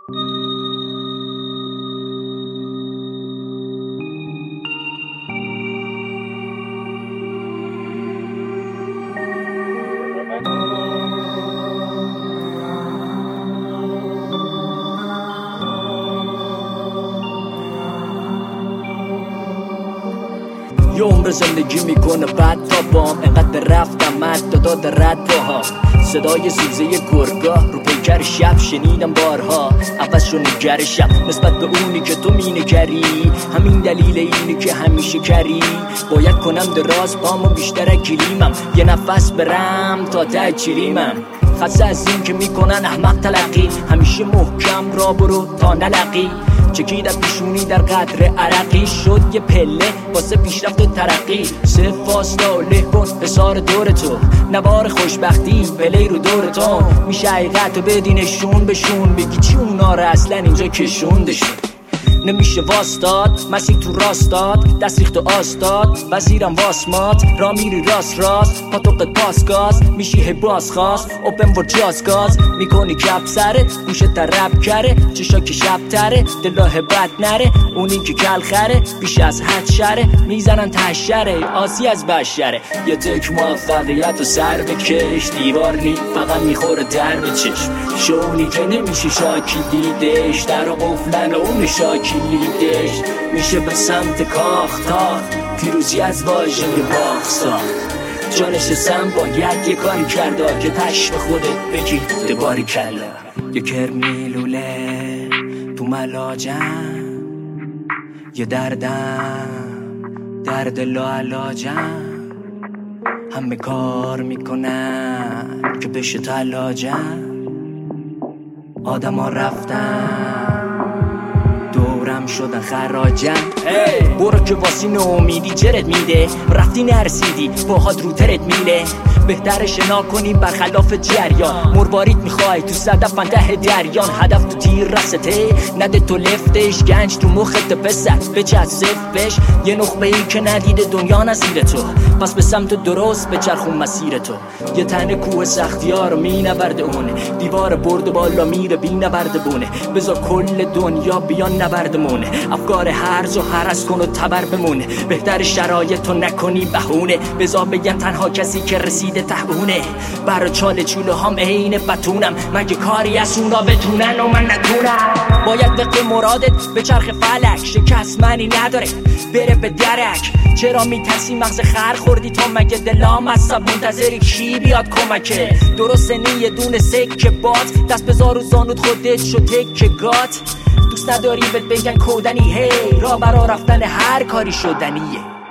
یه عمر زندگی میکنه بعد تا بام انقدر رفتم مرد داده رد پاها صدای سوزه گرگاه رو پیکر شب شنیدم بارها عوض شو نگرشم نسبت به اونی که تو مینگری همین دلیل اینه که همیشه کری باید کنم دراز پامو بیشتر کلیمم یه نفس برم تا ته چلیمم خسته از این که میکنن احمق تلقی همیشه محکم را برو تا نلقی چکیدم پیشونی در قدر عرقی شد یه پله واسه پیشرفت و ترقی صف فاصله کن حصار دور تو نوار خوشبختی پلی رو دور تو میشه حقیقت و بدی نشون بشون بگی چی اونا رو اصلا اینجا کشوندشون نمیشه واستاد مسیر تو راستاد دست ریخت و آستاد وزیرم واسمات را میری راست پاتوق پاسگاز میشی هباز خواست اوپن و جاز گاز میکنی کپ سرت گوشت رب کره چشا که شب تره دلاه بد نره اونی که کل خره بیش از حد شره میزنن تشره آسی از بشره یه تک موفقیت و سر بکش دیوار نی فقط میخوره در به چشم شونی که نمیشه شاکی دیدش در و قفلن اون شاکی لیدش میشه به سمت کاخ تاخت پیروزی از واژه باخ ساخت جانش سم باید یه کاری کرده که تش به خودت بگی دباری کلا یه کرمی لوله تو ملاجم یه دردم درد لاعلاجم همه کار میکنن که بشه تلاجم آدم ها رفتن دورم شدن خراجم برو که واسی نومیدی جرت میده رفتی نرسیدی باهات رو ترت میله بهتر شنا کنیم برخلاف جریان مروارید میخوای تو صدف ته دریان هدف تو تیر رسته نده تو لفتش گنج تو مخت پسر بچت صفش یه نخبه ای که ندیده دنیا نصیر تو پس به سمت درست به چرخون مسیر تو یه تن کوه سختی ها رو مینورده اونه دیوار برد بالا میره بی نورده بونه بذار کل دنیا بیان نبردمونه افکار هرز و هرس کن و تبر بمونه بهتر شرایطو نکنی بهونه بذار بگم تنها کسی که رسیده تهونه برا چاله چوله هم عین بتونم مگه کاری از اونا بتونن و من نتونم باید وقت مرادت به چرخ فلک شکست منی نداره بره به درک چرا میترسی مغز خر خوردی تو مگه دلام از سب منتظری کی بیاد کمکه درسته نی یه دونه سکه بات دست بذار و زانود خودت شو تک گات دوست نداری بهت بگن کودنی هی را برا رفتن هر کاری شدنیه